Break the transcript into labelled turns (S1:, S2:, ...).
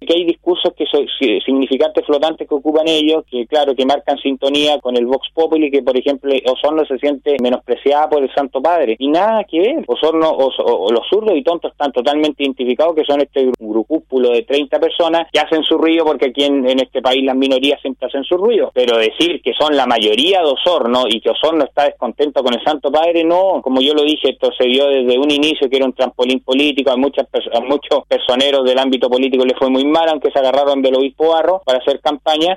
S1: que hay discursos que son significantes flotantes que ocupan ellos, que claro, que marcan sintonía con el Vox Populi, que por ejemplo Osorno se siente menospreciada por el Santo Padre, y nada que ver. Osorno o los zurdos y tontos están totalmente identificados que son este grupúsculo de 30 personas que hacen su ruido, porque aquí en este país las minorías siempre hacen su ruido, pero decir que son la mayoría de Osorno y que Osorno está descontento con el Santo Padre, no. Como yo lo dije, esto se vio desde un inicio que era un trampolín político. A muchos personeros del ámbito político les fue muy mal, aunque se agarraron del obispo Barro para hacer campaña,